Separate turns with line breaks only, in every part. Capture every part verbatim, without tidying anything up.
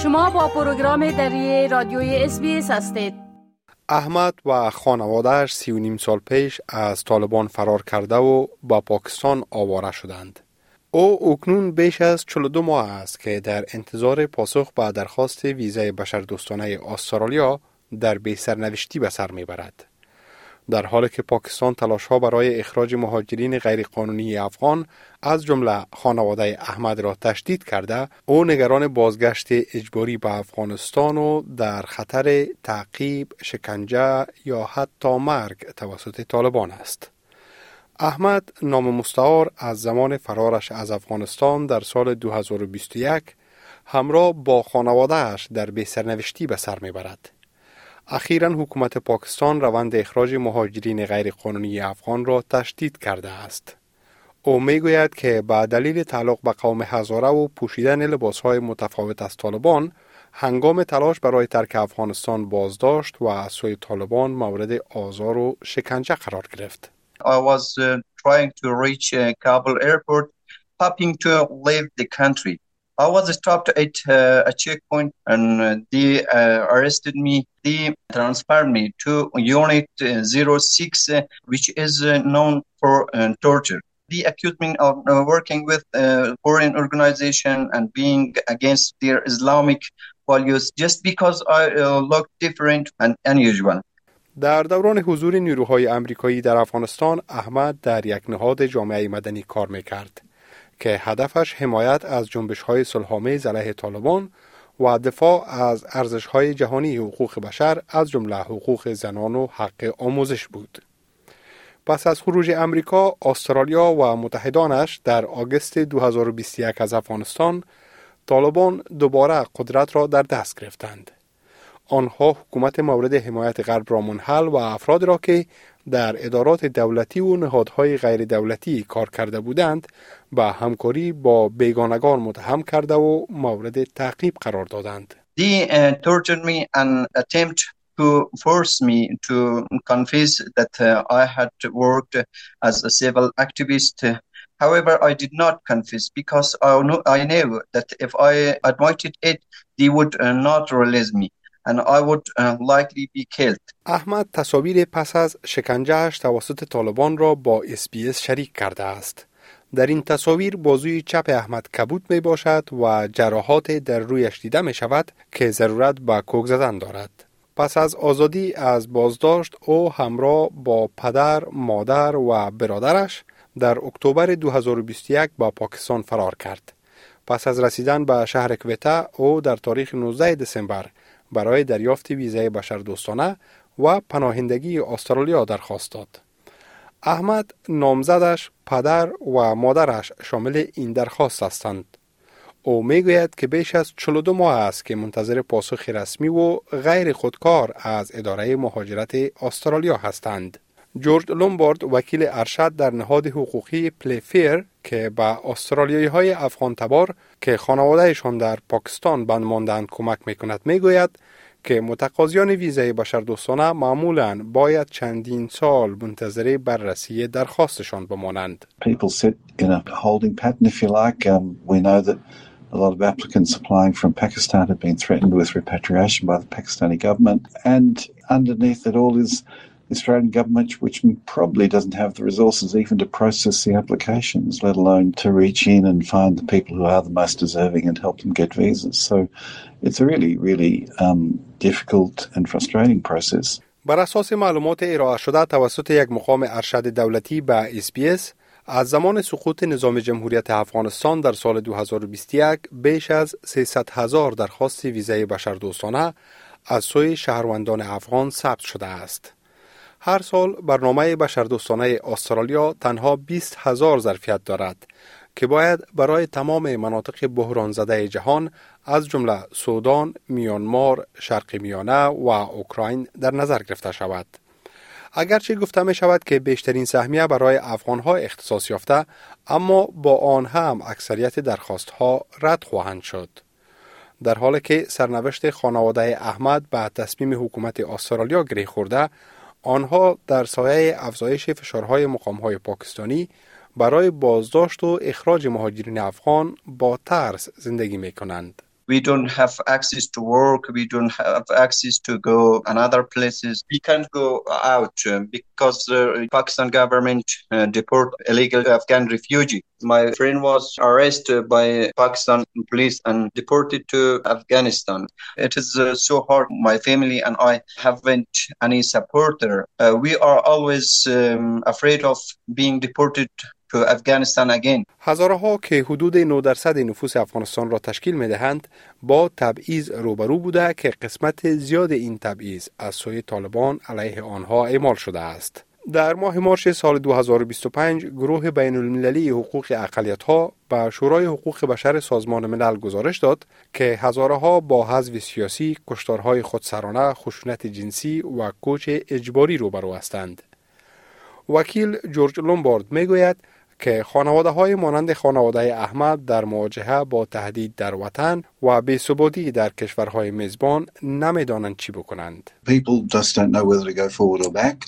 شما با پروگرام دری رادیوی اس بی اس هستید.
احمد و خانواده‌اش سی و نیم سال پیش از طالبان فرار کرده و با پاکستان آواره شدند. او اکنون بیش از چهل و دو ماه است که در انتظار پاسخ به درخواست ویزای بشردوستانه استرالیا در بی سرنوشتی به سر میبرد. در حالی که پاکستان تلاش‌ها برای اخراج مهاجرین غیرقانونی افغان از جمله خانواده احمد را تشدید کرده، او نگران بازگشت اجباری به افغانستان و در خطر تعقیب، شکنجه یا حتی مرگ توسط طالبان است. احمد نام مستعار از زمان فرارش از افغانستان در سال دو هزار و بیست و یک همراه با خانواده‌اش در بی سرنوشتی به سر میبرد. اخیراً حکومت پاکستان روند اخراج مهاجرین غیرقانونی افغان را تشدید کرده است. او میگوید که به دلیل تعلق به قوم هزاره و پوشیدن لباسهای متفاوت از طالبان، هنگام تلاش برای ترک افغانستان بازداشت و از سوی طالبان مورد آزار و شکنجه قرار گرفت.
I was uh, trying to reach uh, Kabul airport, hoping to leave the country. I was stopped at uh, a checkpoint and uh, they uh, arrested me. They transferred me to Unit uh, zero six, uh, which is uh, known for uh, torture. They accused me of uh, working with a foreign organization and being against their Islamic values just because I uh, looked different and unusual.
در دوران حضور نیروهای آمریکایی در افغانستان، احمد در یک نهاد جامعه مدنی کار میکرد که هدفش حمایت از جنبش‌های صلح‌آمیز علیه طالبان و دفاع از ارزش‌های جهانی حقوق بشر از جمله حقوق زنان و حق آموزش بود. پس از خروج امریکا، استرالیا و متحدانش در آگوست دو هزار و بیست و یک از افغانستان، طالبان دوباره قدرت را در دست گرفتند. آنها حکومت مورد حمایت غرب را منحل و افراد را که در ادارات دولتی و نهادهای غیر دولتی کار کرده بودند به همکاری با بیگانگان متهم کرده و مورد تعقیب قرار دادند.
They uh, tortured me and attempt to force me to confess that uh, I had worked as a civil activist. However, I did not confess because I knew, I knew that if I admitted it, they would uh, not release me. and I would uh, likely be killed.
احمد تصاویر پس از شکنجه‌اش توسط طالبان را با اس بی اس شریک کرده است. در این تصاویر بازوی چپ احمد کبود می باشد و جراحات در رویش دیده می شود که ضرورت به کوک زدن دارد. پس از آزادی از بازداشت او همراه با پدر، مادر و برادرش در اکتبر دو هزار و بیست و یک با پاکستان فرار کرد. پس از رسیدن به شهر کویته او در تاریخ نوزده دسامبر برای دریافت ویزای بشردوستانه و پناهندگی استرالیا درخواست داد. احمد نامزدش، پدر و مادرش شامل این درخواست هستند. او میگوید که بیش از چهل و دو ماه است که منتظر پاسخ رسمی و غیر خودکار از اداره مهاجرت استرالیا هستند. جورج لومبارد، وکیل ارشد در نهاد حقوقی پلیفیر که به استرالیایی های افغان تبار که خانوادهشان در پاکستان بند ماندند کمک میکند، میگوید که متقاضیان ویزای بشردوستانه معمولاً باید چندین سال منتظر بررسی درخواستشان بمانند.
People sit in a holding pattern, if you like. Um, we know that a lot of applicants applying from Pakistan have been threatened with repatriation by the Pakistani government, and underneath it all is the Australian government, which probably doesn't have the resources even to process the applications, let alone to reach in and find the people who are the most deserving and help them get visas. So it's a really, really um, difficult and frustrating process.
بر اساس معلومات ارائه شده توسط یک مقام ارشد دولتی به اس بی اس، از زمان سقوط نظام جمهوریت افغانستان در سال دو هزار و بیست و یک بیش از سیصد هزار درخواست ویزای بشردوستانه از سوی شهروندان افغان ثبت شده است. هر سال برنامه بشردوستانه استرالیا تنها بیست هزار ظرفیت دارد که باید برای تمام مناطق بحران زده جهان از جمله سودان، میانمار، شرق میانه و اوکراین در نظر گرفته شود. اگرچه گفته می شود که بیشترین سهمیه برای افغانها اختصاص یافته، اما با آن هم اکثریت درخواستها رد خواهند شد. در حالی که سرنوشت خانواده احمد به تصمیم حکومت استرالیا گره خورده، آنها در سایه افزایش فشارهای مقامهای پاکستانی برای بازداشت و اخراج مهاجرین افغان با ترس زندگی می کنند.
We don't have access to work. We don't have access to go another places. We can't go out uh, because the Pakistan government uh, deport illegal Afghan refugee. My friend was arrested by Pakistan police and deported to Afghanistan. It is uh, so hard. My family and I haven't any supporter. Uh, we are always um, afraid of being deported to Afghanistan again.
هزارها که حدود نه درصد نفوس افغانستان را تشکیل می‌دهند با تبعیض روبرو بوده که قسمت زیاد این تبعیض از سوی طالبان علیه آنها اعمال شده است. در ماه مارس سال دو هزار و بیست و پنج گروه بین المللی حقوق اقلیت‌ها به شورای حقوق بشر سازمان ملل گزارش داد که هزارها با حزب سیاسی، کشتارهای خودسرانه، خشونت جنسی و کوچ اجباری روبرو هستند. وکیل جورج لومبارد میگوید که خانواده‌های مانند خانواده احمد در مواجهه با تهدید در وطن و بی‌ثباتی در کشورهای میزبان نمی‌دانند چی بکنند.
People just don't know whether to go forward or back.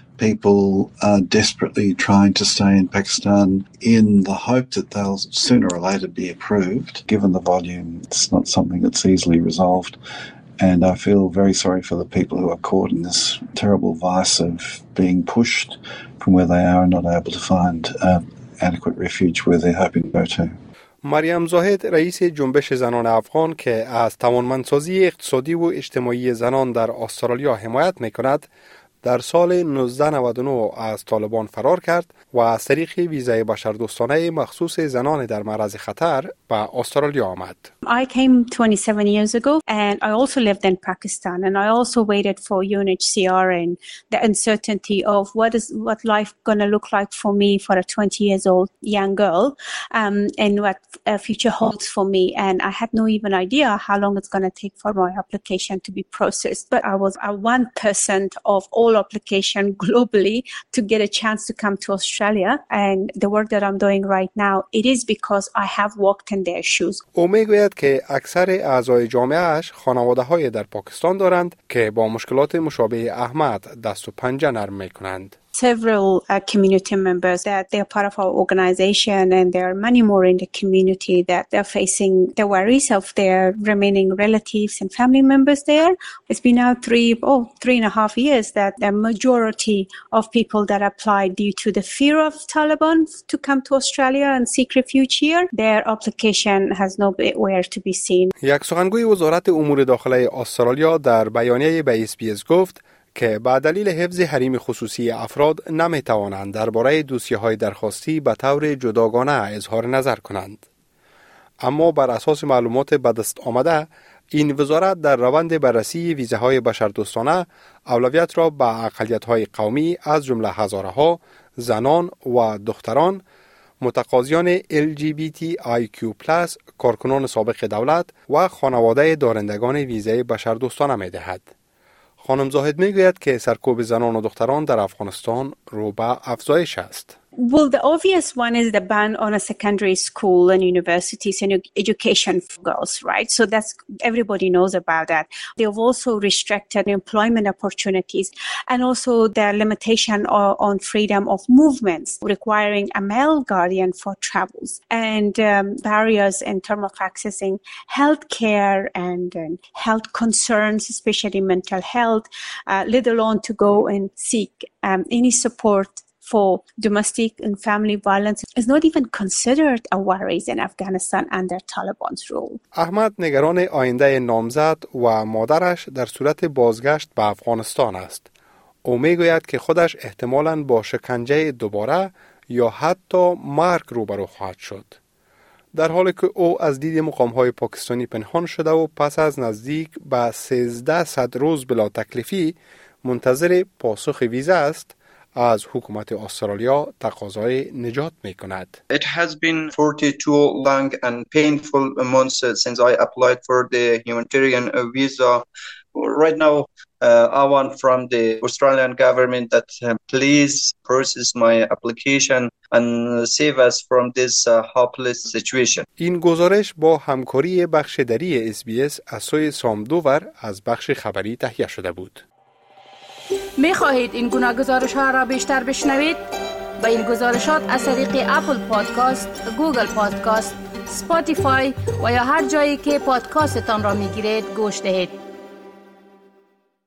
People are desperately trying to stay in Pakistan in the hope that they'll sooner or later be approved. Given the volume, it's not something that's easily resolved. And I feel very sorry for the people who are caught in this terrible vice of being pushed from where they are and not able to find uh, adequate refuge where they're hoping to go to.
مریم زاهد رئیس جنبش زنان افغان که از توانمندسازی اقتصادی و اجتماعی زنان در استرالیا حمایت می‌کند، در سال نوزده نود و نه از طالبان فرار کرد و از طریق ویزای بشردوستانه مخصوص زنان در معرض خطر به استرالیا آمد.
I came twenty-seven years ago and I also lived in Pakistan and I also waited for U N H C R and the uncertainty of what is what life going to look like for me for a twenty years old young girl um, and what a future holds for me, and I had no even idea how long it's going to take for my application to be processed. But I was a one percent of all application globally to get a chance to come to Australia, and the work that I'm doing right now, it is because I have walked in their shoes.
او میگوید که اکثر اعضای جامعهش خانواده‌های در پاکستان دارند که با مشکلات مشابه احمد دست و پنجه نرم میکنند.
Several uh, community members that they're part of our organization and there are many more in the community that they're facing the worries of their remaining relatives and family members there. It's been now three, oh, three and a half years that the majority of people that applied due to the fear of Taliban to come to Australia and seek refuge here, their application has nowhere to be seen.
یک سخنگوی وزارت امور داخلی استرالیا در بیانیه به اس بی اس گفت که به دلیل حفظ حریم خصوصی افراد نمی توانند درباره دوسیه‌های درخواستی به طور جداگانه اظهار نظر کنند. اما بر اساس معلومات به دست آمده، این وزارت در روند بررسی ویزاهای بشردوستانه اولویت را به اقلیت‌های قومی از جمله هزارها، زنان و دختران، متقاضیان ال جی بی تی آی کیو پلاس، کارکنان سابق دولت و خانواده دارندگان ویزای بشردوستانه می دهد. خانم زاهد میگوید که سرکوب زنان و دختران در افغانستان رو به افزایش است.
Well, the obvious one is the ban on a secondary school and universities and education for girls, right? So that's, everybody knows about that. They've also restricted employment opportunities and also the limitation on freedom of movements, requiring a male guardian for travels and um, barriers in terms of accessing health care and um, health concerns, especially mental health, uh, let alone to go and seek um, any support for domestic and family violence is not even considered a worry in Afghanistan under Taliban's rule.
احمد نگران آینده نامزد و مادرش در صورت بازگشت به افغانستان است. او میگوید که خودش احتمالاً با شکنجه دوباره یا حتی مرگ روبرو خواهد شد. در حالی که او از دید مقام‌های پاکستانی پنهان شده و پس از نزدیک به سیزده صد روز بلا تکلیفی منتظر پاسخ ویزا است، از حکومت استرالیا تقاضای نجات می کند.
It has been forty-two long and painful months since I applied for the humanitarian visa. Right now, uh, I want from the Australian government that uh, please process my application and save us from this uh, hopeless situation.
این گزارش با همکاری بخش دری اس بی اس از سوی سام دوور از بخش خبری تهیه شده بود.
می خواهید این گناه گزارش ها را بیشتر بشنوید؟ با این گزارشات از طریق اپل پادکاست، گوگل پادکاست، اسپاتیفای و یا هر جایی که پادکاستتان را می گیرید گوش دهید.